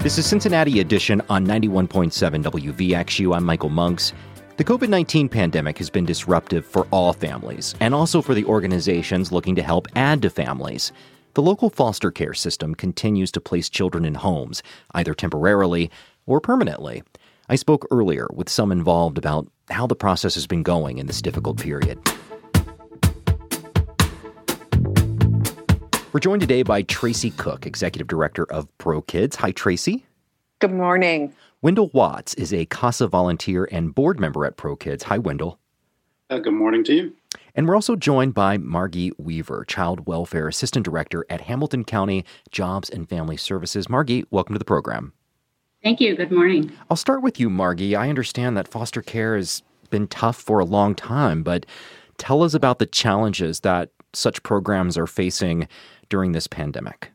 This is Cincinnati Edition on 91.7 WVXU. I'm Michael Monks. The COVID-19 pandemic has been disruptive for all families and also for the organizations looking to help add to families. The local foster care system continues to place children in homes, either temporarily or permanently. I spoke earlier with some involved about how the process has been going in this difficult period. We're joined today by Tracy Cook, Executive Director of ProKids. Hi, Tracy. Good morning. Wendell Watts is a CASA volunteer and board member at ProKids. Hi, Wendell. Good morning to you. And we're also joined by Margie Weaver, Child Welfare Assistant Director at Hamilton County Jobs and Family Services. Margie, welcome to the program. Thank you. Good morning. I'll start with you, Margie. I understand that foster care has been tough for a long time, but tell us about the challenges that such programs are facing during this pandemic.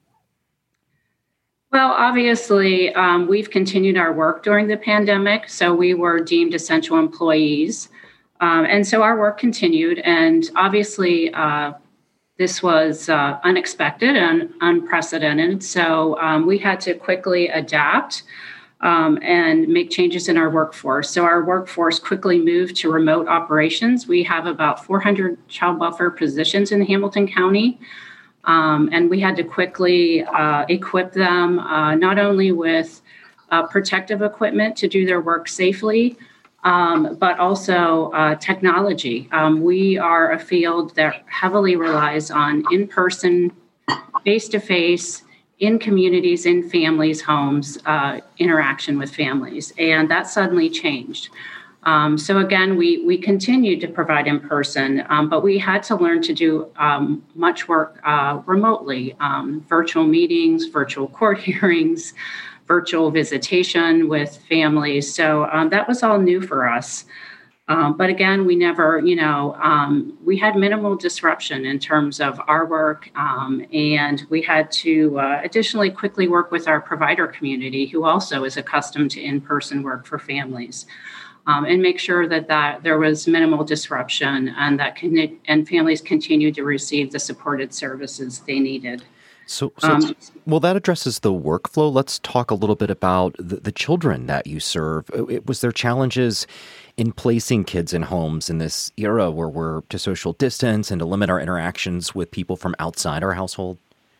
Well, obviously, we've continued our work during the pandemic, so we were deemed essential employees. And so our work continued, and obviously this was unexpected and unprecedented. So we had to quickly adapt and make changes in our workforce. So our workforce quickly moved to remote operations. We have about 400 child welfare positions in Hamilton County. And we had to quickly equip them not only with protective equipment to do their work safely, but also technology. We are a field that heavily relies on in-person, face-to-face, in communities, in families' homes, interaction with families. And that suddenly changed. So again, we continued to provide in person, but we had to learn to do much work remotely, virtual meetings, virtual court hearings, virtual visitation with families. So that was all new for us. But again, we never, we had minimal disruption in terms of our work, and we had to additionally quickly work with our provider community, who also is accustomed to in-person work for families. And make sure that there was minimal disruption and that families continued to receive the supported services they needed. So that addresses the workflow. Let's talk a little bit about the children that you serve. Was there challenges in placing kids in homes in this era where we're to social distance and to limit our interactions with people from outside our household?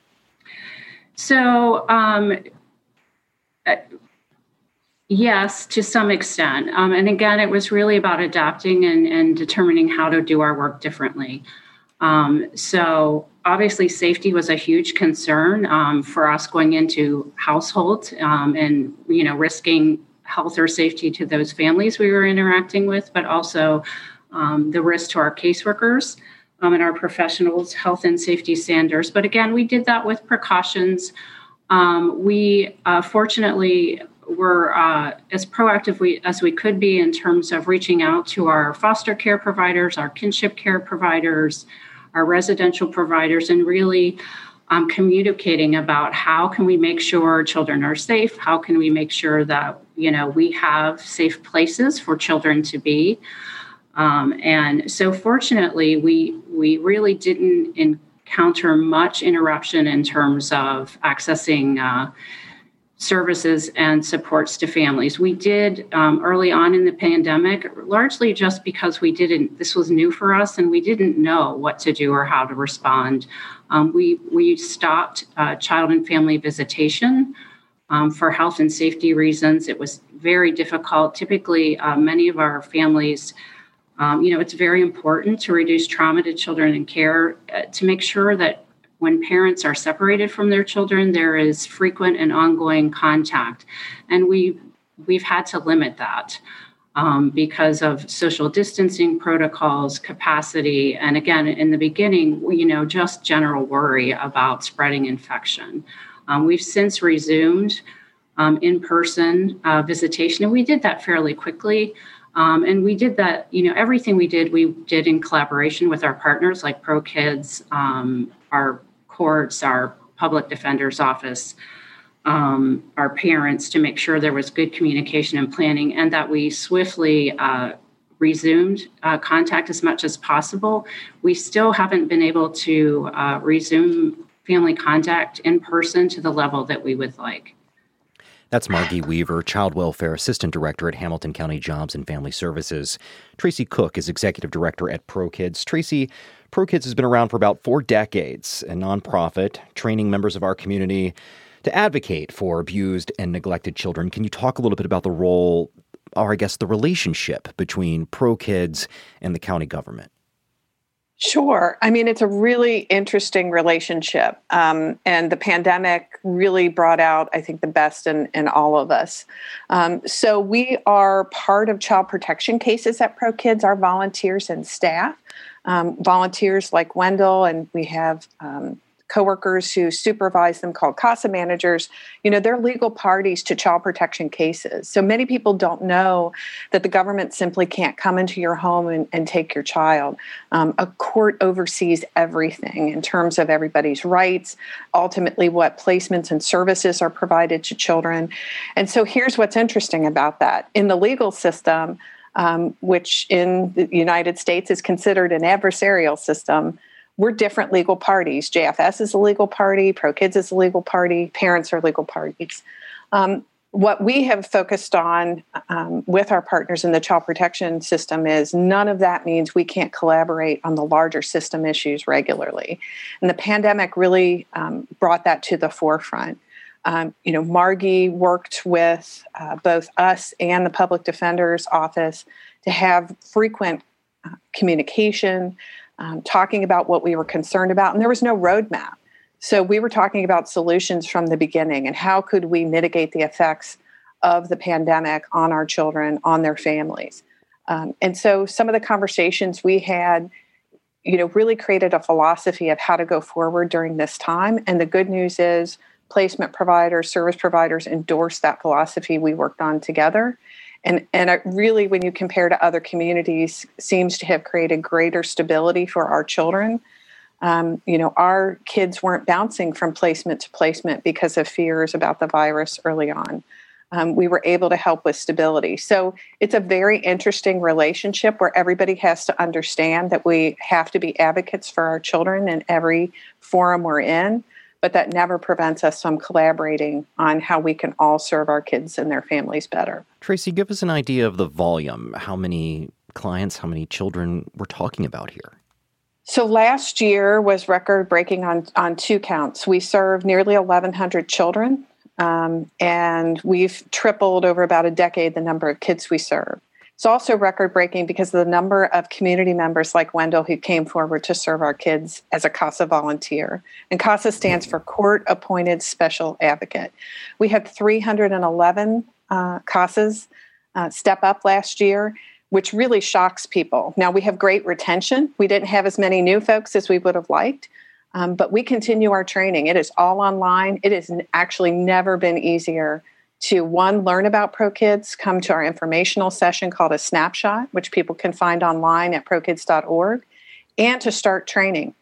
So, yes, to some extent. And again, it was really about adapting and determining how to do our work differently. So obviously safety was a huge concern for us going into households and, risking health or safety to those families we were interacting with, but also the risk to our caseworkers and our professionals' health and safety standards. But again, we did that with precautions. We fortunately were as proactive as we could be in terms of reaching out to our foster care providers, our kinship care providers, our residential providers, and really communicating about how can we make sure children are safe, how can we make sure that, we have safe places for children to be. And so fortunately, we really didn't encounter much interruption in terms of accessing services and supports to families. We did early on in the pandemic, largely just because this was new for us and we didn't know what to do or how to respond. We stopped child and family visitation for health and safety reasons. It was very difficult. Typically, many of our families, it's very important to reduce trauma to children in care, to make sure that when parents are separated from their children, there is frequent and ongoing contact. And we've had to limit that because of social distancing protocols, capacity, and again, in the beginning, just general worry about spreading infection. We've since resumed in-person visitation, and we did that fairly quickly. And we did that, everything we did in collaboration with our partners like ProKids, our courts, our public defender's office, our parents, to make sure there was good communication and planning, and that we swiftly resumed contact as much as possible. We still haven't been able to resume family contact in person to the level that we would like. That's Margie Weaver, Child Welfare Assistant Director at Hamilton County Jobs and Family Services. Tracy Cook is Executive Director at ProKids. Tracy, ProKids has been around for about 4 decades, a nonprofit training members of our community to advocate for abused and neglected children. Can you talk a little bit about the role, or I guess the relationship between ProKids and the county government? Sure. I mean, it's a really interesting relationship. And the pandemic really brought out, I think, the best in all of us. So we are part of child protection cases at ProKids, our volunteers and staff. Volunteers like Wendell, and we have coworkers who supervise them called CASA managers. They're legal parties to child protection cases. So many people don't know that the government simply can't come into your home and take your child. A court oversees everything in terms of everybody's rights, ultimately what placements and services are provided to children. And so here's what's interesting about that. In the legal system, which in the United States is considered an adversarial system, we're different legal parties. JFS is a legal party, ProKids is a legal party, parents are legal parties. What we have focused on with our partners in the child protection system is none of that means we can't collaborate on the larger system issues regularly. And the pandemic really brought that to the forefront. Margie worked with both us and the Public Defender's Office to have frequent communication, talking about what we were concerned about, and there was no roadmap. So we were talking about solutions from the beginning and how could we mitigate the effects of the pandemic on our children, on their families. And so some of the conversations we had, really created a philosophy of how to go forward during this time. And the good news is placement providers, service providers endorsed that philosophy we worked on together. And it really, when you compare to other communities, seems to have created greater stability for our children. Our kids weren't bouncing from placement to placement because of fears about the virus early on. We were able to help with stability. So it's a very interesting relationship where everybody has to understand that we have to be advocates for our children in every forum we're in, but that never prevents us from collaborating on how we can all serve our kids and their families better. Tracy, give us an idea of the volume. How many clients, how many children we're talking about here? So last year was record-breaking on 2 counts. We served nearly 1,100 children, and we've tripled over about a decade the number of kids we serve. It's also record-breaking because of the number of community members like Wendell who came forward to serve our kids as a CASA volunteer. And CASA stands for Court-Appointed Special Advocate. We had 311 CASAs step up last year, which really shocks people. Now, we have great retention. We didn't have as many new folks as we would have liked, but we continue our training. It is all online. It has actually never been easier to, one, learn about ProKids, come to our informational session called a Snapshot, which people can find online at prokids.org, and to start training,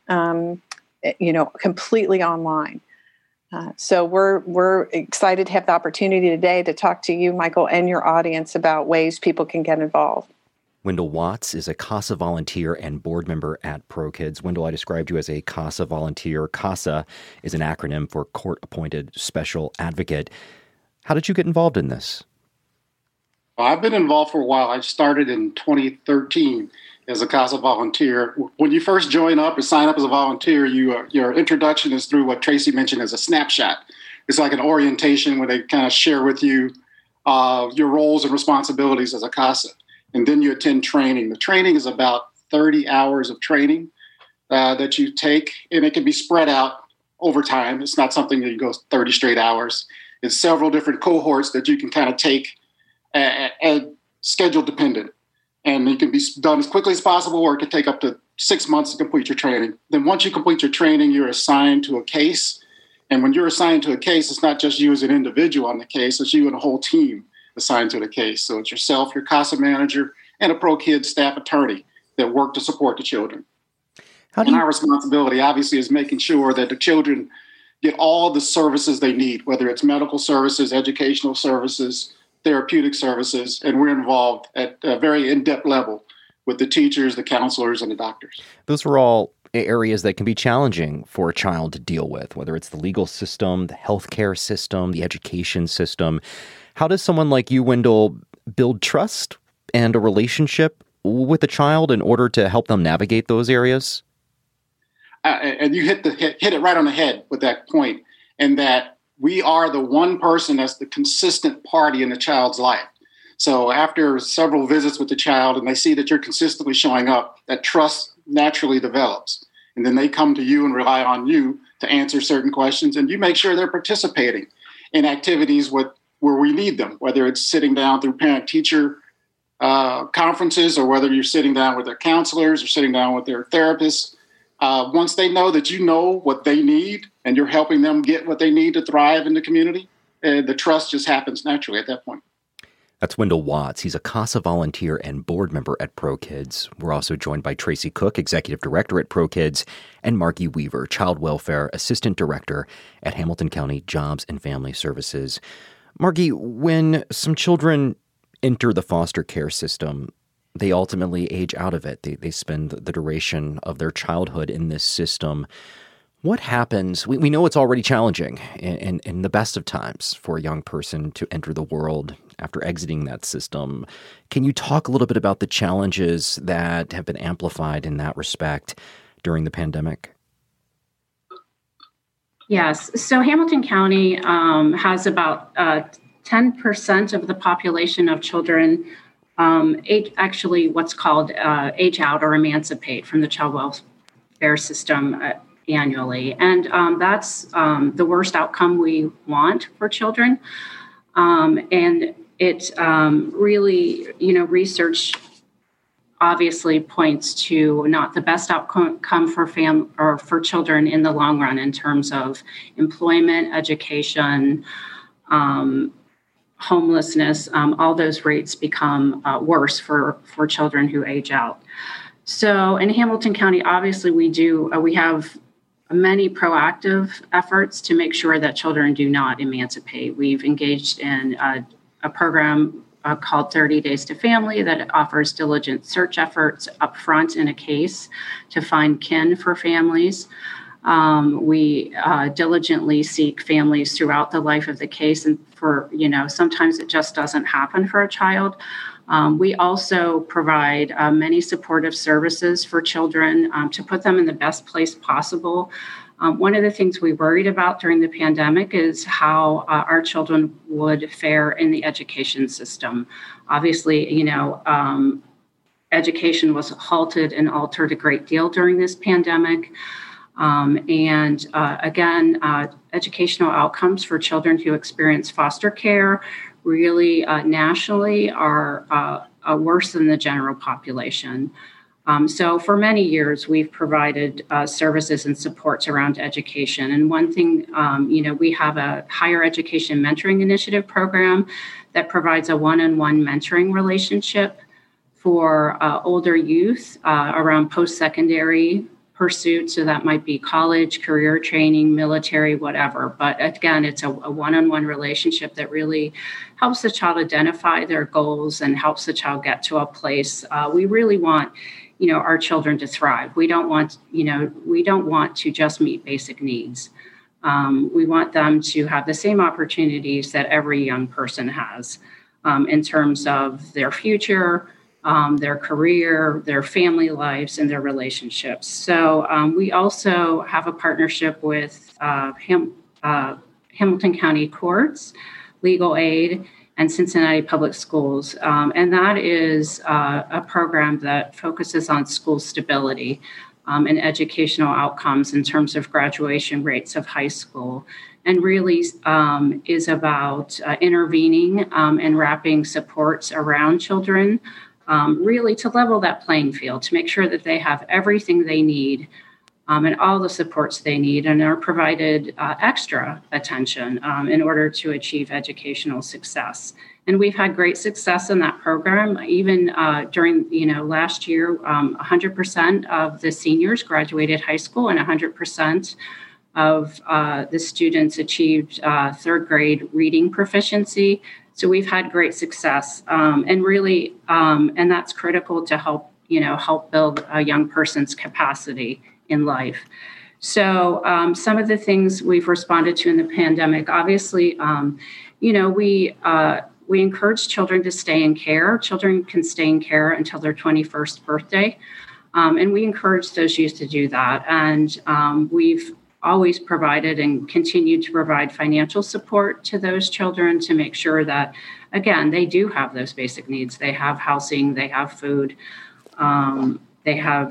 completely online. So we're excited to have the opportunity today to talk to you, Michael, and your audience about ways people can get involved. Wendell Watts is a CASA volunteer and board member at ProKids. Wendell, I described you as a CASA volunteer. CASA is an acronym for Court-Appointed Special Advocate. How did you get involved in this? Well, I've been involved for a while. I started in 2013 as a CASA volunteer. When you first join up and sign up as a volunteer, your introduction is through what Tracy mentioned as a snapshot. It's like an orientation where they kind of share with you your roles and responsibilities as a CASA. And then you attend training. The training is about 30 hours of training that you take, and it can be spread out over time. It's not something that you go 30 straight hours. It's several different cohorts that you can kind of take and schedule dependent. And it can be done as quickly as possible, or it can take up to 6 months to complete your training. Then once you complete your training, you're assigned to a case. And when you're assigned to a case, it's not just you as an individual on the case, it's you and a whole team assigned to the case. So it's yourself, your CASA manager, and a ProKids staff attorney that work to support the children. And our responsibility, obviously, is making sure that the children get all the services they need, whether it's medical services, educational services, therapeutic services, and we're involved at a very in-depth level with the teachers, the counselors, and the doctors. Those are all areas that can be challenging for a child to deal with, whether it's the legal system, the healthcare system, the education system. How does someone like you, Wendell, build trust and a relationship with a child in order to help them navigate those areas? And you hit it right on the head with that point, and that we are the one person that's the consistent party in the child's life. So after several visits with the child and they see that you're consistently showing up, that trust naturally develops. And then they come to you and rely on you to answer certain questions, and you make sure they're participating in activities where we need them, whether it's sitting down through parent-teacher conferences or whether you're sitting down with their counselors or sitting down with their therapists. Once they know that you know what they need and you're helping them get what they need to thrive in the community, the trust just happens naturally at that point. That's Wendell Watts. He's a CASA volunteer and board member at ProKids. We're also joined by Tracy Cook, Executive Director at ProKids, and Margie Weaver, Child Welfare Assistant Director at Hamilton County Jobs and Family Services. Margie, when some children enter the foster care system, they ultimately age out of it. They spend the duration of their childhood in this system. What happens? We know it's already challenging in the best of times for a young person to enter the world after exiting that system. Can you talk a little bit about the challenges that have been amplified in that respect during the pandemic? Yes. So Hamilton County has about 10% of the population of children what's called age out or emancipate from the child welfare system annually. And that's the worst outcome we want for children. And it really, research obviously points to not the best outcome for children in the long run in terms of employment, education, homelessness. All those rates become worse for children who age out. So in Hamilton County, obviously we have many proactive efforts to make sure that children do not emancipate. We've engaged in a program called 30 Days to Family that offers diligent search efforts up front in a case to find kin for families. We diligently seek families throughout the life of the case, and sometimes it just doesn't happen for a child. We also provide many supportive services for children to put them in the best place possible. One of the things we worried about during the pandemic is how our children would fare in the education system. Obviously, education was halted and altered a great deal during this pandemic. Educational outcomes for children who experience foster care really nationally are worse than the general population. So for many years, we've provided services and supports around education. And one thing, we have a higher education mentoring initiative program that provides a one-on-one mentoring relationship for older youth around post-secondary pursuits. So that might be college, career training, military, whatever. But again, it's a one-on-one relationship that really helps the child identify their goals and helps the child get to a place. We really want, our children to thrive. We don't want to just meet basic needs. We want them to have the same opportunities that every young person has in terms of their future, their career, their family lives, and their relationships. So we also have a partnership with Hamilton County Courts, Legal Aid, and Cincinnati Public Schools. And that is a program that focuses on school stability and educational outcomes in terms of graduation rates of high school, and really is about intervening and wrapping supports around children, really to level that playing field, to make sure that they have everything they need and all the supports they need, and are provided extra attention in order to achieve educational success. And we've had great success in that program. Even during last year, 100% of the seniors graduated high school, and 100% of the students achieved third grade reading proficiency. So we've had great success, and really, and that's critical to help build a young person's capacity in life. So some of the things we've responded to in the pandemic, obviously, we encourage children to stay in care. Children can stay in care until their 21st birthday. And we encourage those youth to do that. And we've always provided and continue to provide financial support to those children to make sure that, again, they do have those basic needs. They have housing, they have food, they have,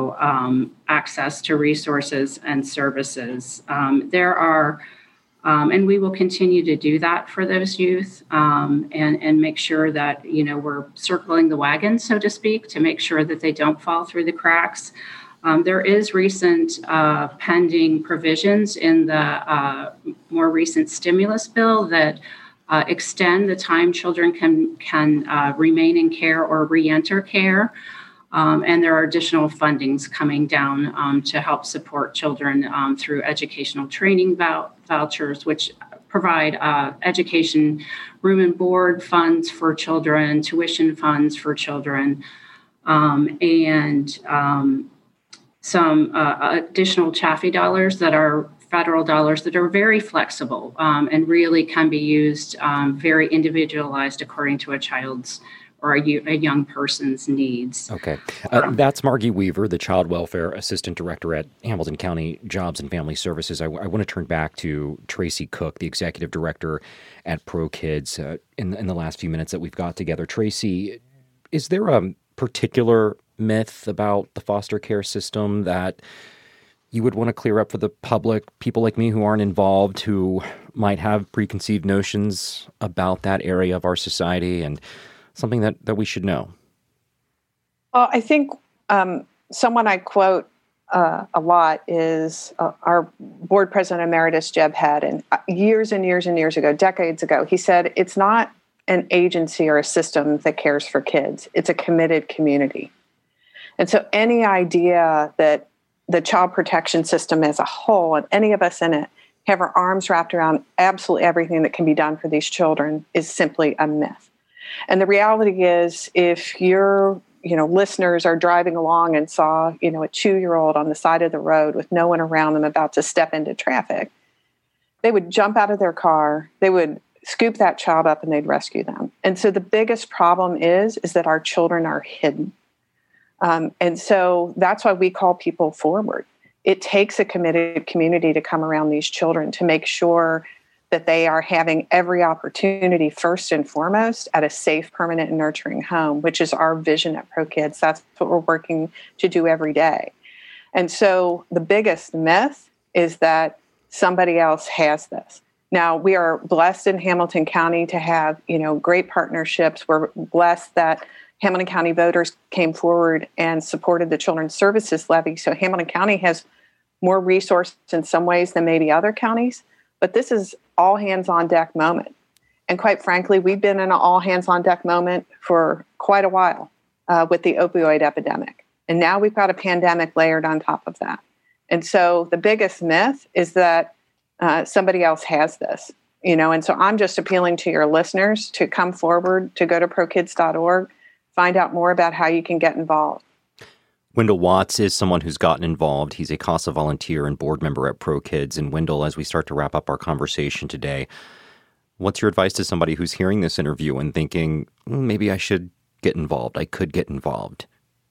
access to resources and services. There are, and we will continue to do that for those youth and make sure that, we're circling the wagon, so to speak, to make sure that they don't fall through the cracks. There is recent pending provisions in the more recent stimulus bill that extend the time children can remain in care or re-enter care. And there are additional fundings coming down to help support children through educational training vouchers, which provide education, room and board funds for children, tuition funds for children, and some additional Chaffee dollars that are federal dollars that are very flexible and really can be used very individualized according to a child's or a young person's needs. Okay. That's Margie Weaver, the Child Welfare Assistant Director at Hamilton County Jobs and Family Services. I want to turn back to Tracy Cook, the Executive Director at ProKids, in the last few minutes that we've got together. Tracy, is there a particular myth about the foster care system that you would want to clear up for the public, people like me who aren't involved, who might have preconceived notions about that area of our society, and something that we should know? Well, I think someone I quote a lot is our board president emeritus, Jeb Head. And years and years and years ago, decades ago, he said, it's not an agency or a system that cares for kids. It's a committed community. And so any idea that the child protection system as a whole, and any of us in it, have our arms wrapped around absolutely everything that can be done for these children is simply a myth. And the reality is, if your listeners are driving along and saw a 2-year-old on the side of the road with no one around them about to step into traffic, they would jump out of their car, they would scoop that child up, and they'd rescue them. And so the biggest problem is that our children are hidden. And so that's why we call people forward. It takes a committed community to come around these children to make sure that they are having every opportunity, first and foremost, at a safe, permanent, and nurturing home, which is our vision at ProKids. That's what we're working to do every day. And so the biggest myth is that somebody else has this. Now, we are blessed in Hamilton County to have, great partnerships. We're blessed that Hamilton County voters came forward and supported the Children's Services Levy. So Hamilton County has more resources in some ways than maybe other counties. But this is all hands on deck moment. And quite frankly, we've been in an all hands on deck moment for quite a while with the opioid epidemic. And now we've got a pandemic layered on top of that. And so the biggest myth is that somebody else has this, and so I'm just appealing to your listeners to come forward, to go to prokids.org, find out more about how you can get involved. Wendell Watts is someone who's gotten involved. He's a CASA volunteer and board member at ProKids. And Wendell, as we start to wrap up our conversation today, what's your advice to somebody who's hearing this interview and thinking, maybe I should get involved, I could get involved?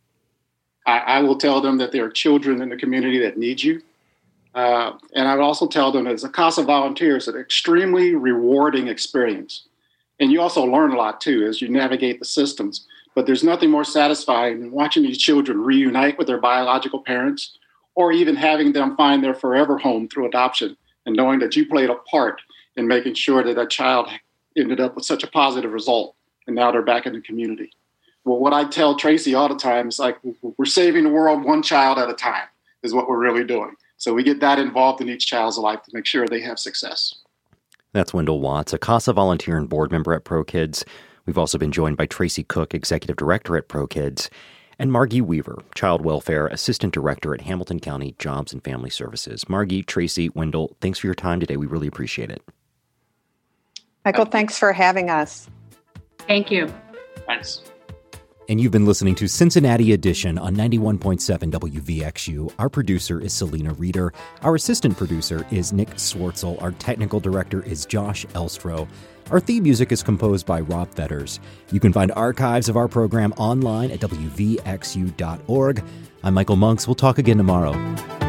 I will tell them that there are children in the community that need you. And I would also tell them that as a CASA volunteer, it's an extremely rewarding experience. And you also learn a lot, too, as you navigate the systems. But there's nothing more satisfying than watching these children reunite with their biological parents, or even having them find their forever home through adoption, and knowing that you played a part in making sure that child ended up with such a positive result, and now they're back in the community. Well, what I tell Tracy all the time is we're saving the world one child at a time is what we're really doing. So we get that involved in each child's life to make sure they have success. That's Wendell Watts, a CASA volunteer and board member at ProKids. We've also been joined by Tracy Cook, Executive Director at ProKids, and Margie Weaver, Child Welfare Assistant Director at Hamilton County Jobs and Family Services. Margie, Tracy, Wendell, thanks for your time today. We really appreciate it. Michael, thanks for having us. Thank you. Thanks. And you've been listening to Cincinnati Edition on 91.7 WVXU. Our producer is Selena Reeder. Our assistant producer is Nick Swartzel. Our technical director is Josh Elstro. Our theme music is composed by Rob Fetters. You can find archives of our program online at WVXU.org. I'm Michael Monks. We'll talk again tomorrow.